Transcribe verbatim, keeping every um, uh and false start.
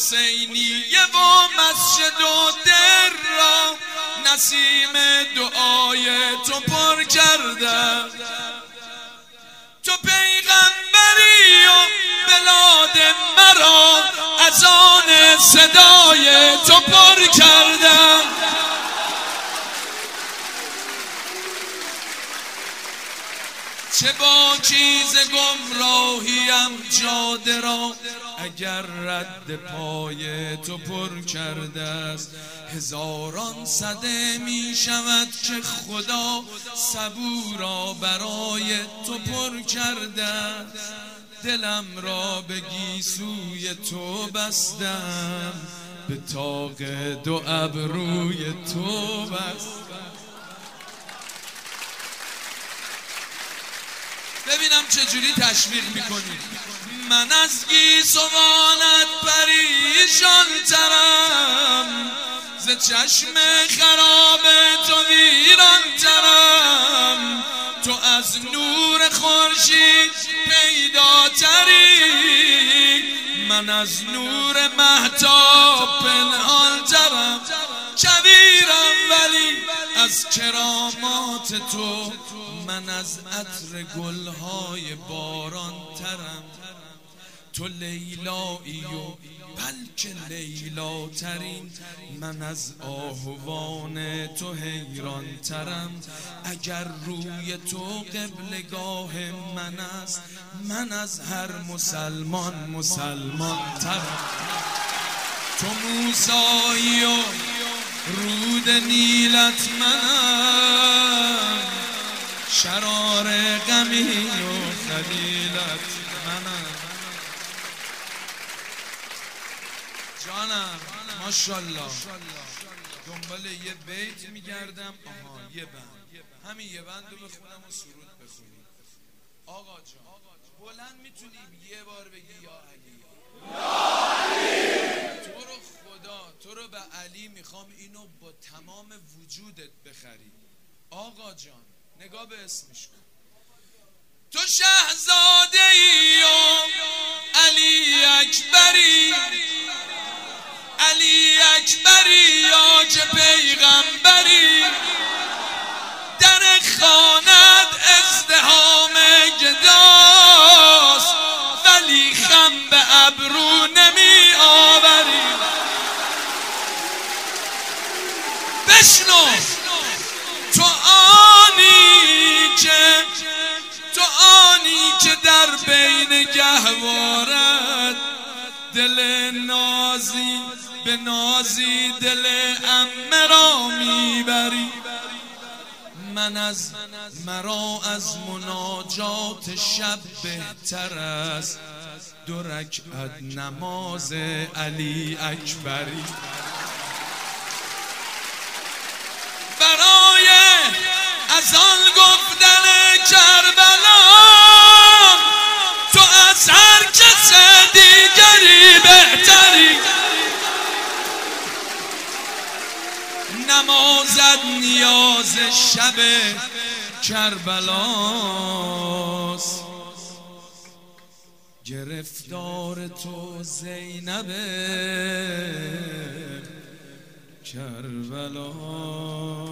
حسینیه و مسجد و در را نسیم دعای تو پر کرده. تو پیغمبری و بلاد مرا از آن صدای تو پر کرده. چه با چیز گمراهیم جاده را اگر رد پای تو پر کرده است. هزاران صده می شود که خدا صبورا برای تو پر کرده است. دلم را به گیسوی تو بستم، به طاق دو ابروی تو بستم. ببینم چجوری تشویق میکنی. من از گیسوانت پریشان ترم، ز چشم خراب تو ویران ترم. تو از نور خورشید پیداتری، من از نور مهتاب پنهان ترم. کبیرم ولی از کرامات تو، من از عطر گلهای باران ترم. تو لیلایی و بلکه لیلا ترین، من از آهوان تو حیران ترم. اگر روی تو قبلگاه من است، من از هر مسلمان مسلمان ترم. تو موسایی و رود نیلت منم، شرار غمی و خلیلت منم. جانم ماشالله. دنبال یه بیت میگردم. آها یه بند، همین یه بند رو بخونم و سرود بخونیم. آقا جان بلند میتونیم یه بار بگی یا علی؟ یا علی. تو رو خدا، تو رو به علی میخوام اینو با تمام وجودت بخری. آقا جان نگاه به اسمش کن. تو شهزاده ای و علی اکبری، علی اکبری یا چه پیغمبری. در خانت ازدحام گداست، ولی خم به ابرو نمی آوری. بشنو تو آنی که، تو آنی که در بین گهوارت دل نازی به نازی دل عمه را میبری. من از مرا از مناجات شب بهتر است، دو رکعت نماز علی اکبری. برای از آن گفتن کربلا، تو از هر کس دیگری بهتری. نمازت نیاز شب کربلاست، گرفتار تو زینب کربلا.